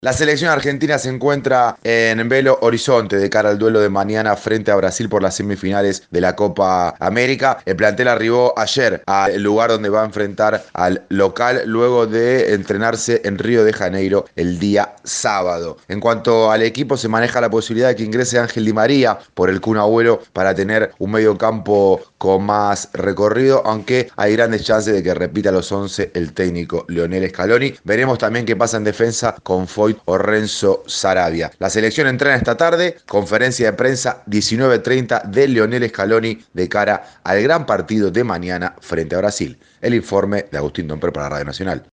La selección argentina se encuentra en Belo Horizonte de cara al duelo de mañana frente a Brasil por las semifinales de la Copa América. El plantel arribó ayer al lugar donde va a enfrentar al local luego de entrenarse en Río de Janeiro el día sábado. En cuanto al equipo, se maneja la posibilidad de que ingrese Ángel Di María por el Kun Agüero para tener un medio campo con más recorrido, aunque hay grandes chances de que repita los 11 el técnico Lionel Scaloni. Veremos también qué pasa en defensa con Foyt o Renzo Sarabia. La selección entrena esta tarde, conferencia de prensa 19:30 de Lionel Scaloni de cara al gran partido de mañana frente a Brasil. El informe de Agustín Domper para Radio Nacional.